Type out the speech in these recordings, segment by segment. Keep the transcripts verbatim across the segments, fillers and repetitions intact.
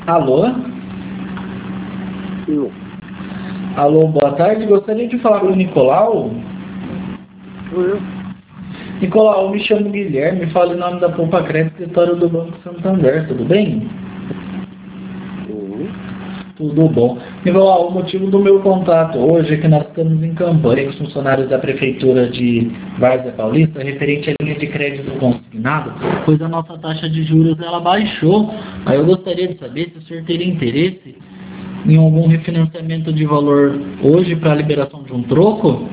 Alô? Sim. Alô, boa tarde. Gostaria de falar com o Nicolau. Sou eu. Nicolau, eu me chamo Guilherme, falo em nome da Poupa Crédito, escritório do Banco Santander, tudo bem? Sim. Tudo bom. Nicolau, o motivo do meu contato hoje é que nós estamos em campanha com os funcionários da Prefeitura de Várzea Paulista referente à linha de crédito consignado, pois a nossa taxa de juros ela baixou. Aí eu gostaria de saber se o senhor teria interesse em algum refinanciamento de valor hoje para a liberação de um troco?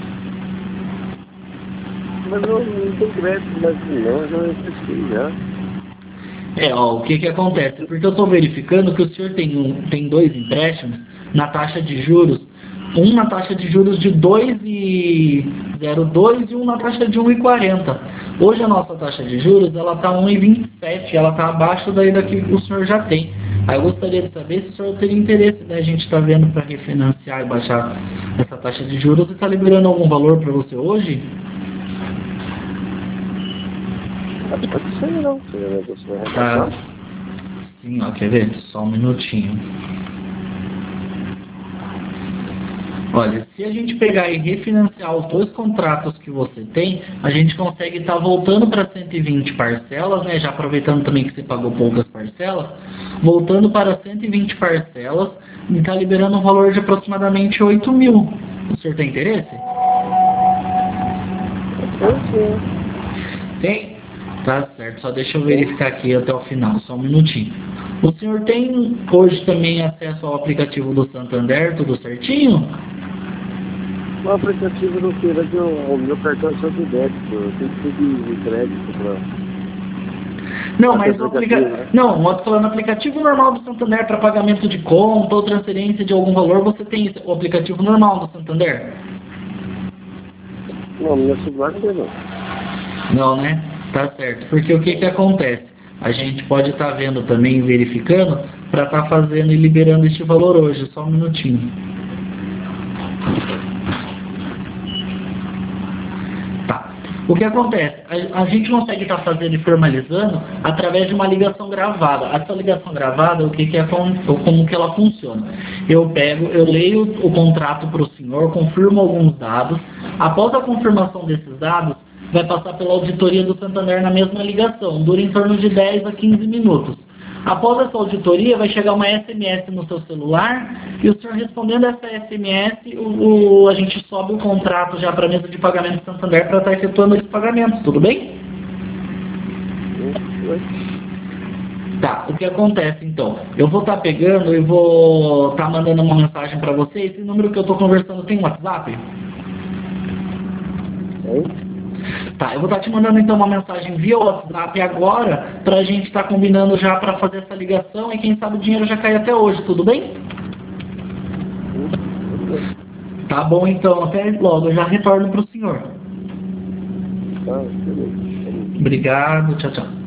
Mas eu não tenho crédito mais não, eu já emprestei já. É, ó, o que que acontece? Porque eu estou verificando que o senhor tem, um, tem dois empréstimos na taxa de juros, um na taxa de juros de dois vírgula zero dois e um na taxa de um vírgula quarenta. Hoje a nossa taxa de juros ela está um vírgula vinte e sete, ela está abaixo daí daqui que o senhor já tem. Aí eu gostaria de saber se o senhor teria interesse, né? A gente está vendo para refinanciar e baixar essa taxa de juros. Você está liberando algum valor para você hoje? Pode ser não, você vai Tá. repassar? Sim, ó, quer ver? Só um minutinho. Olha, se a gente pegar e refinanciar os dois contratos que você tem, a gente consegue estar voltando para cento e vinte parcelas, né? Já aproveitando também que você pagou poucas parcelas, voltando para cento e vinte parcelas e está liberando um valor de aproximadamente oito mil. O senhor tem interesse? Sim, sim. Tem? Tá certo, só deixa eu verificar aqui até o final, só um minutinho. O senhor tem hoje também acesso ao aplicativo do Santander, tudo certinho? O aplicativo não queira que eu- o meu cartão é só de débito, eu tenho que pedir de crédito pra... Não, Ah, mas tem o aplicativo, aplicativo. né? Não, eu tô falando aplicativo normal do Santander para pagamento de conta ou transferência de algum valor, você tem o aplicativo normal do Santander? Não, meu celular não tem não. Não, né? Tá certo. Porque o que que acontece? A gente pode estar vendo também, verificando, para estar fazendo e liberando este valor hoje. Só um minutinho. Tá. O que acontece? A, a gente consegue estar fazendo e formalizando através de uma ligação gravada. Essa ligação gravada, o que que é, como que ela funciona? Eu pego, eu leio o contrato para o senhor, confirmo alguns dados. Após a confirmação desses dados, vai passar pela auditoria do Santander na mesma ligação. Dura em torno de dez a quinze minutos. Após essa auditoria, vai chegar uma S M S no seu celular e o senhor respondendo essa S M S, o, o, a gente sobe o contrato já para a mesa de pagamento do Santander para estar efetuando esse pagamento, tudo bem? Tá, o que acontece então? Eu vou estar pegando e vou estar mandando uma mensagem para você. Esse número que eu estou conversando tem WhatsApp? Hein? Tá, eu vou estar te mandando então uma mensagem via WhatsApp agora pra gente estar combinando já para fazer essa ligação e quem sabe o dinheiro já cai até hoje, tudo bem? Tá bom então, até logo, eu já retorno pro senhor. Tá, beleza. Obrigado, tchau, tchau.